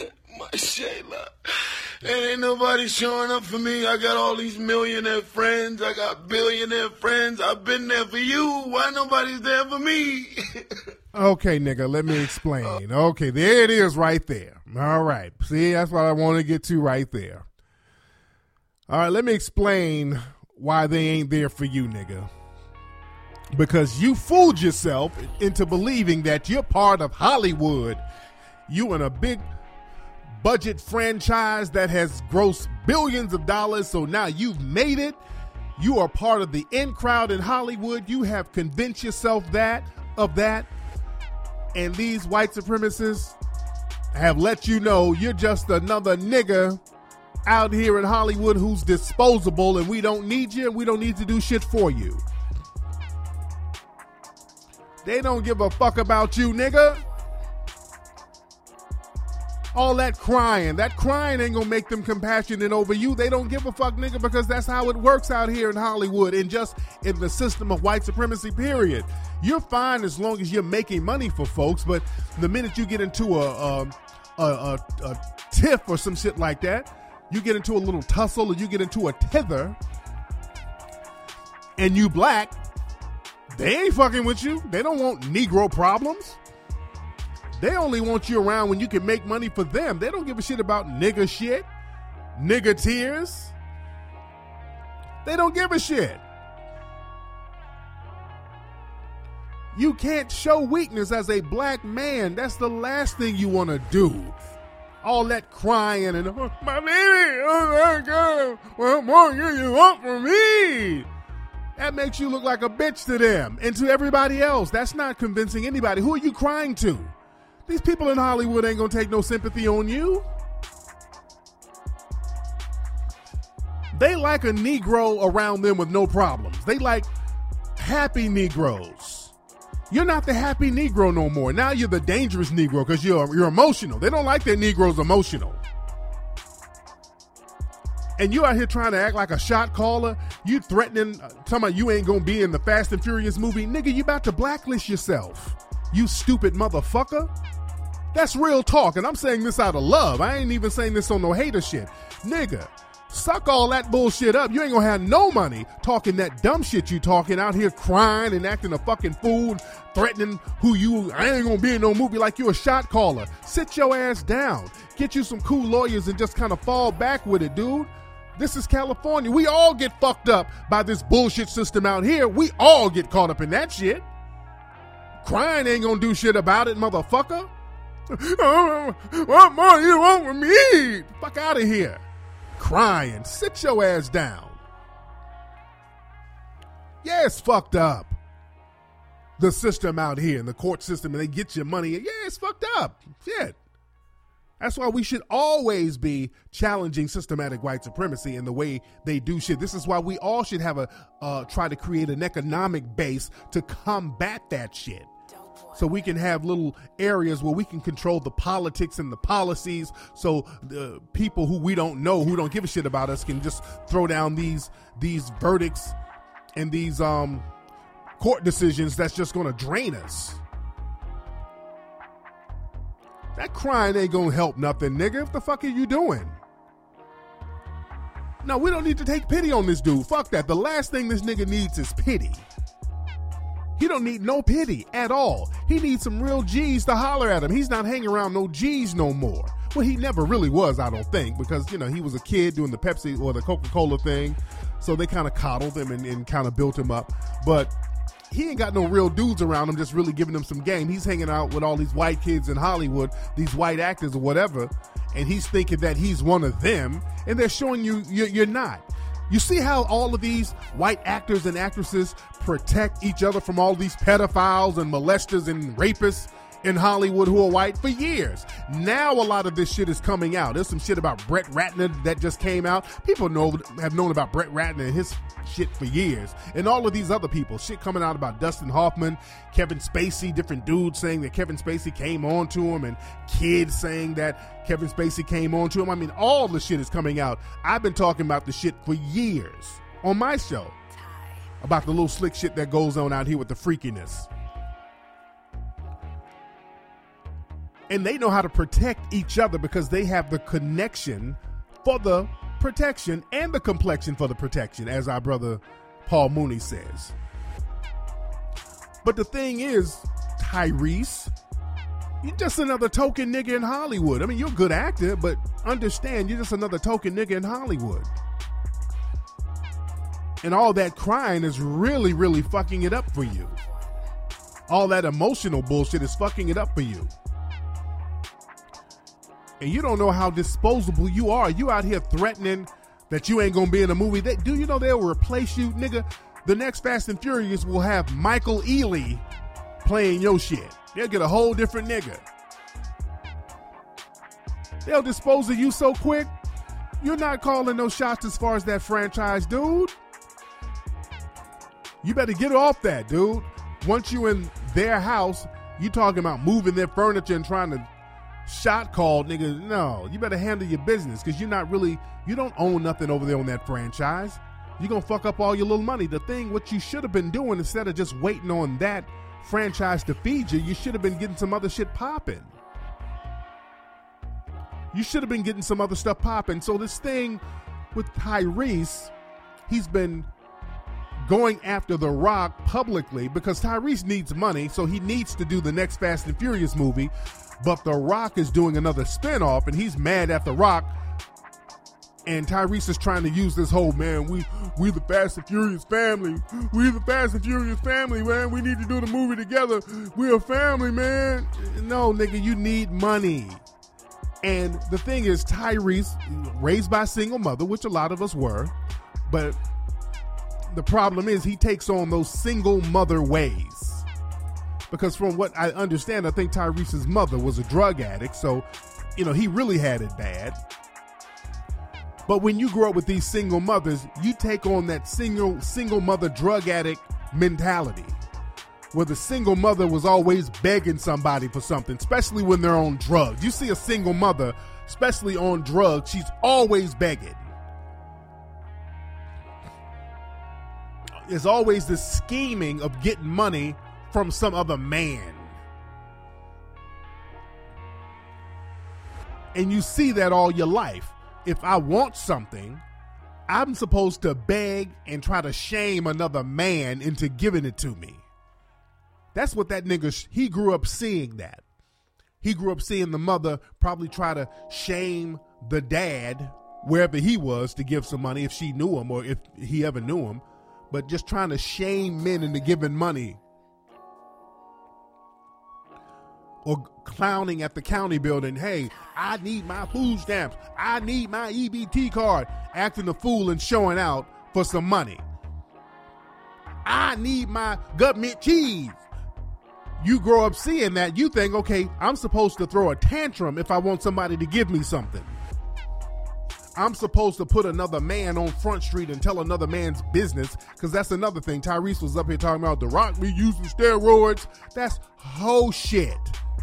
And ain't nobody showing up for me. I got all these millionaire friends. I got billionaire friends. I've been there for you. Why nobody's there for me? Okay, nigga, let me explain. Okay, there it is right there. All right. See, that's what I want to get to right there. All right, let me explain why they ain't there for you, nigga. Because you fooled yourself into believing that you're part of Hollywood. You in a big budget franchise that has grossed billions of dollars, so now you've made it. You are part of the in crowd in Hollywood. You have convinced yourself that. of that, and these white supremacists have let you know you're just another nigga out here in Hollywood who's disposable, and we don't need you and we don't need to do shit for you. They don't give a fuck about you, nigga. All that crying ain't gonna make them compassionate over you. They don't give a fuck, nigga, because that's how it works out here in Hollywood and just in the system of white supremacy, period. You're fine as long as you're making money for folks, but the minute you get into a tiff or some shit like that, you get into a little tussle or you get into a tither, and you black, they ain't fucking with you. They don't want Negro problems. They only want you around when you can make money for them. They don't give a shit about nigga shit, nigga tears. They don't give a shit. You can't show weakness as a black man. That's the last thing you want to do. All that crying and, oh, my baby, oh my God, what more do you want from me? That makes you look like a bitch to them and to everybody else. That's not convincing anybody. Who are you crying to? These people in Hollywood ain't gonna take no sympathy on you. They like a Negro around them with no problems. They like happy Negroes. You're not the happy Negro no more. Now you're the dangerous Negro because you're emotional. They don't like that Negro's emotional. And you out here trying to act like a shot caller. You threatening, talking about you ain't gonna be in the Fast and Furious movie. Nigga, you about to blacklist yourself. You stupid motherfucker. That's real talk, and I'm saying this out of love. I ain't even saying this on no hater shit. Nigga, suck all that bullshit up. You ain't gonna have no money talking that dumb shit you talking out here crying and acting a fucking fool, threatening I ain't gonna be in no movie like you a shot caller. Sit your ass down. Get you some cool lawyers and just kind of fall back with it, dude. This is California. We all get fucked up by this bullshit system out here. We all get caught up in that shit. Crying ain't gonna do shit about it, motherfucker. What more you want from me? Fuck out of here. Crying. Sit your ass down. Yeah, it's fucked up. The system out here, in the court system, and they get your money. Yeah, it's fucked up. Shit. That's why we should always be challenging systematic white supremacy in the way they do shit. This is why we all should have try to create an economic base to combat that shit. So we can have little areas where we can control the politics and the policies, so the people who we don't know, who don't give a shit about us, can just throw down these verdicts and these court decisions that's just going to drain us. That crying ain't going to help nothing, nigga. What the fuck are you doing? No, we don't need to take pity on this dude. Fuck that. The last thing this nigga needs is pity. He don't need no pity at all. He needs some real G's to holler at him. He's not hanging around no G's no more. Well, he never really was, I don't think, because, you know, he was a kid doing the Pepsi or the Coca-Cola thing. So they kind of coddled him and kind of built him up. But he ain't got no real dudes around him just really giving him some game. He's hanging out with all these white kids in Hollywood, these white actors or whatever, and he's thinking that he's one of them, and they're showing you you're not. You see how all of these white actors and actresses protect each other from all these pedophiles and molesters and rapists in Hollywood who are white for years. Now a lot of this shit is coming out. There's some shit about Brett Ratner that just came out. People have known about Brett Ratner and his shit for years. And all of these other people, shit coming out about Dustin Hoffman, Kevin Spacey, different dudes saying that Kevin Spacey came on to him, and kids saying that Kevin Spacey came on to him. I mean, all the shit is coming out. I've been talking about the shit for years on my show about the little slick shit that goes on out here with the freakiness. And they know how to protect each other because they have the connection for the protection and the complexion for the protection, as our brother Paul Mooney says. But the thing is, Tyrese, you're just another token nigga in Hollywood. I mean, you're a good actor, but understand, you're just another token nigga in Hollywood. And all that crying is really, really fucking it up for you. All that emotional bullshit is fucking it up for you. And you don't know how disposable you are. You out here threatening that you ain't gonna be in a movie. Do you know they'll replace you, nigga? The next Fast and Furious will have Michael Ealy playing your shit. They'll get a whole different nigga. They'll dispose of you so quick, you're not calling no shots as far as that franchise, dude. You better get off that, dude. Once you in their house, you talking about moving their furniture and trying to shot call, nigga. No, you better handle your business because you don't own nothing over there on that franchise. You're going to fuck up all your little money. The thing, what you should have been doing instead of just waiting on that franchise to feed you, you should have been getting some other shit popping. You should have been getting some other stuff popping. So this thing with Tyrese, he's been going after The Rock publicly because Tyrese needs money, so he needs to do the next Fast and Furious movie. But The Rock is doing another spinoff, and he's mad at The Rock. And Tyrese is trying to use this whole, man, we the Fast and Furious family. We the Fast and Furious family, man. We need to do the movie together. We're a family, man. No, nigga, you need money. And the thing is, Tyrese, raised by a single mother, which a lot of us were, but the problem is he takes on those single mother ways. Because from what I understand, I think Tyrese's mother was a drug addict, so, he really had it bad. But when you grow up with these single mothers, you take on that single mother drug addict mentality, where the single mother was always begging somebody for something, especially when they're on drugs. You see a single mother, especially on drugs, she's always begging. There's always this scheming of getting money from some other man. And you see that all your life. If I want something, I'm supposed to beg and try to shame another man into giving it to me. That's what that nigga, he grew up seeing that. He grew up seeing the mother probably try to shame the dad, wherever he was, to give some money if she knew him or if he ever knew him. But just trying to shame men into giving money. Or clowning at the county building, hey, I need my food stamps. I need my EBT card. Acting a fool and showing out for some money. I need my government cheese. You grow up seeing that, you think, okay, I'm supposed to throw a tantrum if I want somebody to give me something. I'm supposed to put another man on Front Street and tell another man's business, because that's another thing. Tyrese was up here talking about The Rock be using steroids. That's whole shit.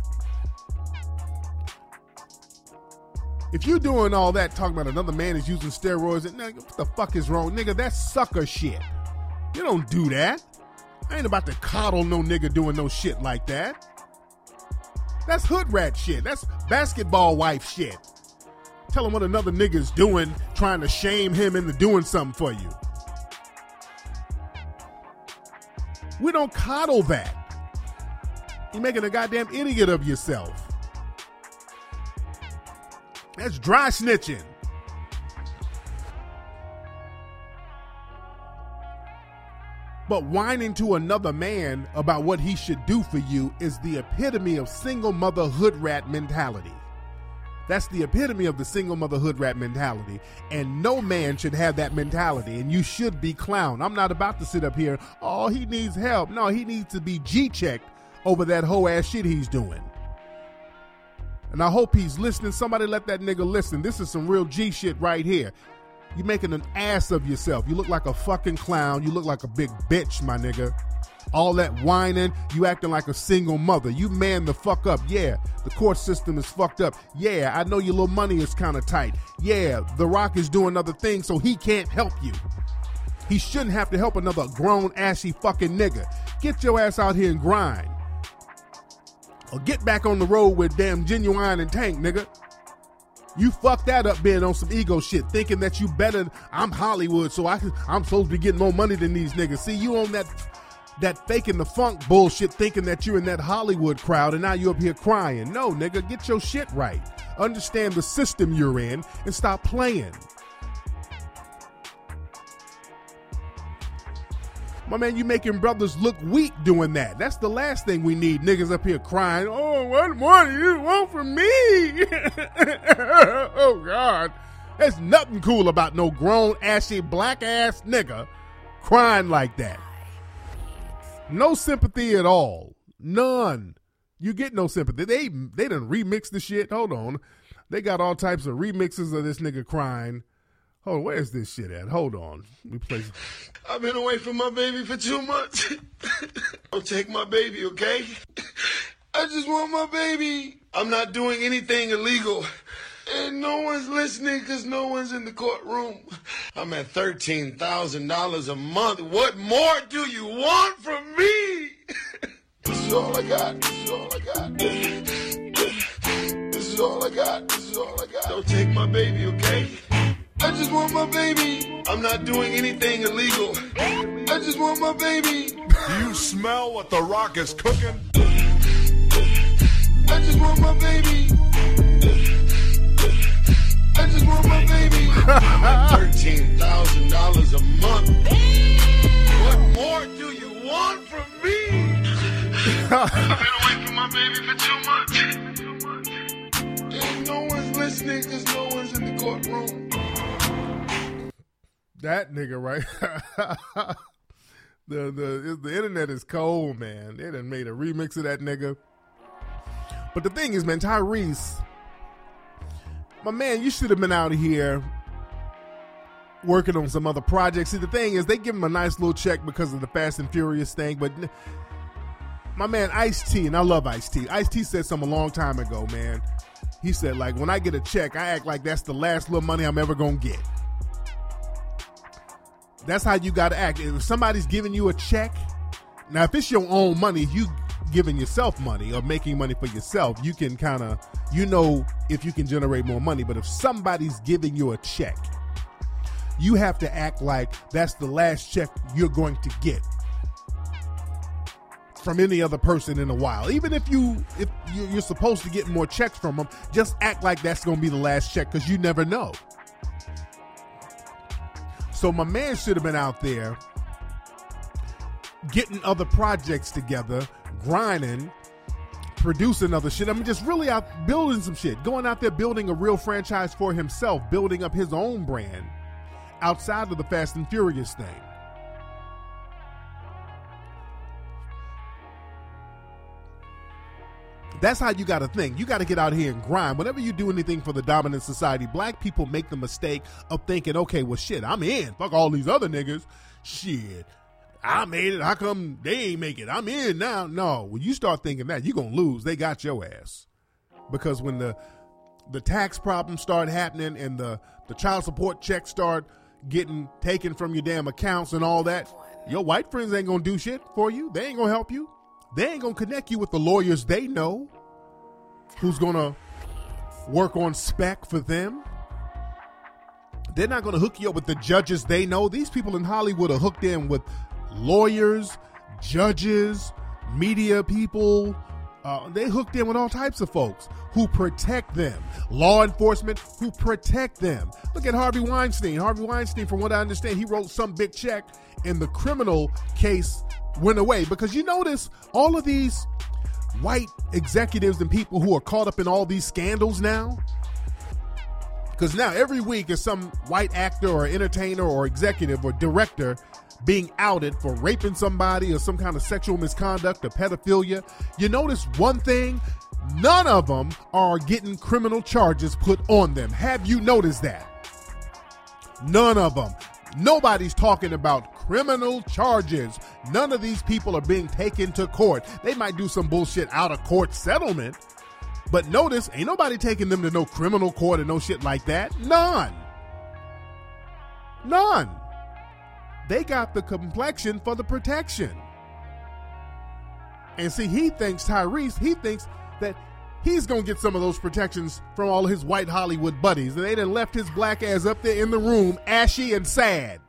If you're doing all that, talking about another man is using steroids, and nigga, what the fuck is wrong? Nigga, that's sucker shit. You don't do that. I ain't about to coddle no nigga doing no shit like that. That's hood rat shit. That's basketball wife shit. Tell him what another nigga's doing, trying to shame him into doing something for you. We don't coddle that. You're making a goddamn idiot of yourself. That's dry snitching. But whining to another man about what he should do for you is the epitome of single mother hood rat mentality. That's the epitome of the single mother hood rat mentality. And no man should have that mentality. And you should be clowned. I'm not about to sit up here, oh, he needs help. No, he needs to be G-checked over that whole ass shit he's doing. And I hope he's listening. Somebody let that nigga listen. This is some real G shit right here. You're making an ass of yourself. You look like a fucking clown. You look like a big bitch, my nigga. All that whining, you acting like a single mother. You man the fuck up. Yeah, the court system is fucked up. Yeah, I know your little money is kind of tight. Yeah, The Rock is doing other things, so he can't help you. He shouldn't have to help another grown, ashy fucking nigga. Get your ass out here and grind. Or get back on the road with damn Genuine and Tank, nigga. You fucked that up being on some ego shit, thinking that you better. I'm Hollywood, so I'm supposed to be getting more money than these niggas. See, you on that faking the funk bullshit, thinking that you're in that Hollywood crowd, and now you up here crying. No, nigga, get your shit right. Understand the system you're in and stop playing. My man, you making brothers look weak doing that. That's the last thing we need. Niggas up here crying, oh, what more do you want from me? Oh, God. There's nothing cool about no grown, ashy, black-ass nigga crying like that. No sympathy at all. None. You get no sympathy. They done remixed the shit. Hold on. They got all types of remixes of this nigga crying. Hold on, where's this shit at? Hold on. I've been away from my baby for 2 months. Don't take my baby, okay? I just want my baby. I'm not doing anything illegal. And no one's listening because no one's in the courtroom. I'm at $13,000 a month. What more do you want from me? This is all I got. This is all I got. This is all I got. This is all I got. Don't take my baby, okay? I just want my baby. I'm not doing anything illegal. I just want my baby. Do you smell what The Rock is cooking? I just want my baby. I just want my baby. $13,000 a month. What more do you want from me? I've been away from my baby for 2 months. And no one's listening because no one's in the courtroom. That nigga, right? The internet is cold, man. They done made a remix of that nigga. But the thing is, man, Tyrese, my man, you should have been out here working on some other projects. See, the thing is, they give him a nice little check because of the Fast and Furious thing, but my man Ice-T, and I love Ice-T. Ice-T said something a long time ago, man. He said, like, when I get a check, I act like that's the last little money I'm ever going to get. That's how you got to act. If somebody's giving you a check, now if it's your own money, you giving yourself money or making money for yourself, you can kind of, you know, if you can generate more money. But if somebody's giving you a check, you have to act like that's the last check you're going to get from any other person in a while. Even if you're supposed to get more checks from them, just act like that's going to be the last check because you never know. So my man should have been out there getting other projects together, grinding, producing other shit. I mean, just really out building some shit, going out there building a real franchise for himself, building up his own brand outside of the Fast and Furious thing. That's how you got to think. You got to get out here and grind. Whenever you do anything for the dominant society, black people make the mistake of thinking, okay, well, shit, I'm in. Fuck all these other niggas. Shit, I made it. How come they ain't make it? I'm in now. No, when you start thinking that, you're going to lose. They got your ass. Because when the tax problems start happening and the child support checks start getting taken from your damn accounts and all that, your white friends ain't going to do shit for you. They ain't going to help you. They ain't going to connect you with the lawyers they know who's going to work on spec for them. They're not going to hook you up with the judges they know. These people in Hollywood are hooked in with lawyers, judges, media people. They hooked in with all types of folks who protect them. Law enforcement who protect them. Look at Harvey Weinstein. Harvey Weinstein, from what I understand, he wrote some big check and the criminal case went away. Because you notice all of these white executives and people who are caught up in all these scandals now. Because now every week is some white actor or entertainer or executive or director being outed for raping somebody or some kind of sexual misconduct or pedophilia. You notice one thing, none of them are getting criminal charges put on them. Have you noticed that? None of them. Nobody's talking about criminal charges. None of these people are being taken to court. They might do some bullshit out of court settlement, but notice, ain't nobody taking them to no criminal court or no shit like that. None. They got the complexion for the protection. And see, Tyrese thinks that he's going to get some of those protections from all his white Hollywood buddies. And they done left his black ass up there in the room, ashy and sad.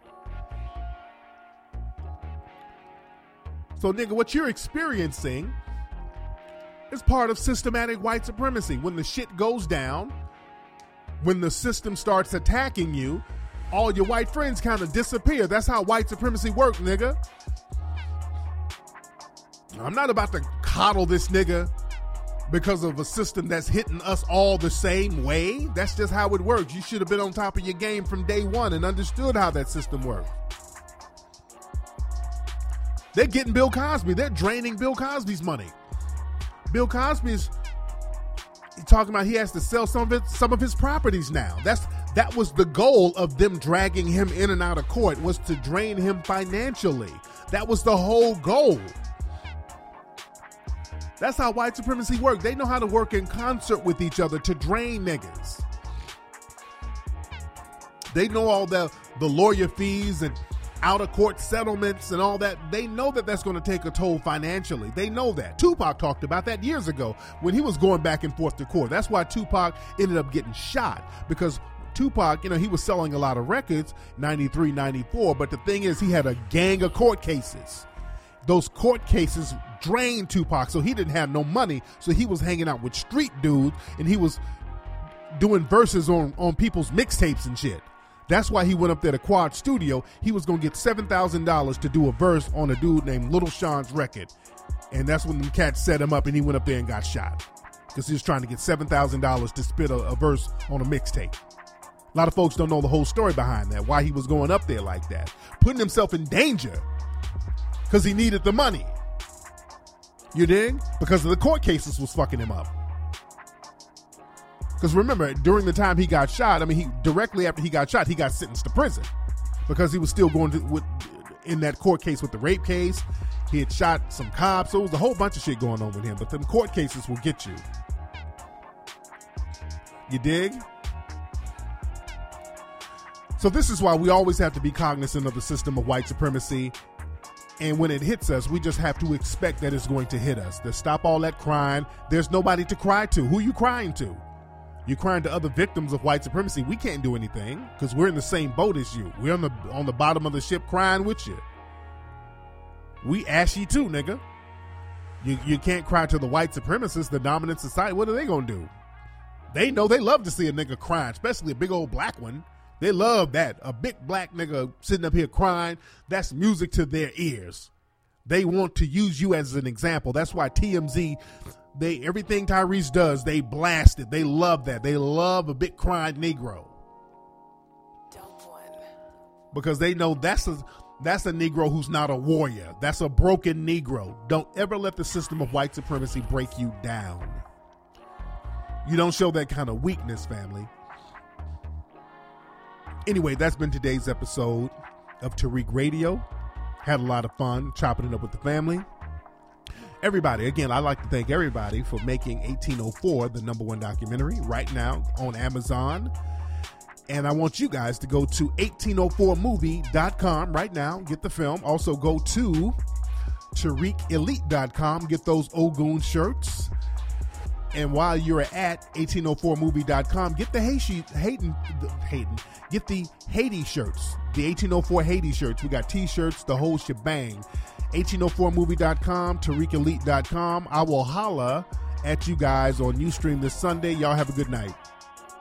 So, nigga, what you're experiencing is part of systematic white supremacy. When the shit goes down, when the system starts attacking you, all your white friends kind of disappear. That's how white supremacy works, nigga. I'm not about to coddle this nigga because of a system that's hitting us all the same way. That's just how it works. You should have been on top of your game from day one and understood how that system works. They're getting Bill Cosby. They're draining Bill Cosby's money. Bill Cosby's talking about he has to sell some of his properties now. That was the goal of them dragging him in and out of court, was to drain him financially. That was the whole goal. That's how white supremacy works. They know how to work in concert with each other to drain niggas. They know all the lawyer fees and out-of-court settlements and all that. They know that that's going to take a toll financially. They know that. Tupac talked about that years ago when he was going back and forth to court. That's why Tupac ended up getting shot, because Tupac, he was selling a lot of records, 93, 94, but the thing is, he had a gang of court cases. Those court cases drained Tupac, so he didn't have no money, so he was hanging out with street dudes, and he was doing verses on people's mixtapes and shit. That's why he went up there to Quad Studio. He was going to get $7,000 to do a verse on a dude named Little Sean's record. And that's when the cats set him up and he went up there and got shot. Because he was trying to get $7,000 to spit a verse on a mixtape. A lot of folks don't know the whole story behind that, why he was going up there like that. Putting himself in danger because he needed the money. You dig? Because of the court cases was fucking him up. Because remember, during the time he got shot, directly after he got shot, he got sentenced to prison because he was still going in that court case with the rape case. He had shot some cops. So it was a whole bunch of shit going on with him. But them court cases will get you. You dig? So this is why we always have to be cognizant of the system of white supremacy. And when it hits us, we just have to expect that it's going to hit us. To stop all that crying. There's nobody to cry to. Who are you crying to? You're crying to other victims of white supremacy. We can't do anything because we're in the same boat as you. We're on the bottom of the ship crying with you. We ashy too, nigga. You can't cry to the white supremacists, the dominant society. What are they gonna do? They know they love to see a nigga crying, especially a big old black one. They love that. A big black nigga sitting up here crying, that's music to their ears. They want to use you as an example. That's why TMZ, everything Tyrese does, they blast it. They love that. They love a big crying Negro. Because they know that's a Negro who's not a warrior. That's a broken Negro. Don't ever let the system of white supremacy break you down. You don't show that kind of weakness, family. Anyway, that's been today's episode of Tariq Radio. Had a lot of fun chopping it up with the family. Everybody, again, I'd like to thank everybody for making 1804 the #1 documentary right now on Amazon. And I want you guys to go to 1804movie.com right now, get the film. Also go to TariqElite.com, get those Ogun shirts. And while you're at 1804movie.com, get the Haiti shirts, the 1804 Haiti shirts. We got t-shirts, the whole shebang. 1804movie.com, TariqElite.com. I will holla at you guys on Ustream this Sunday. Y'all have a good night.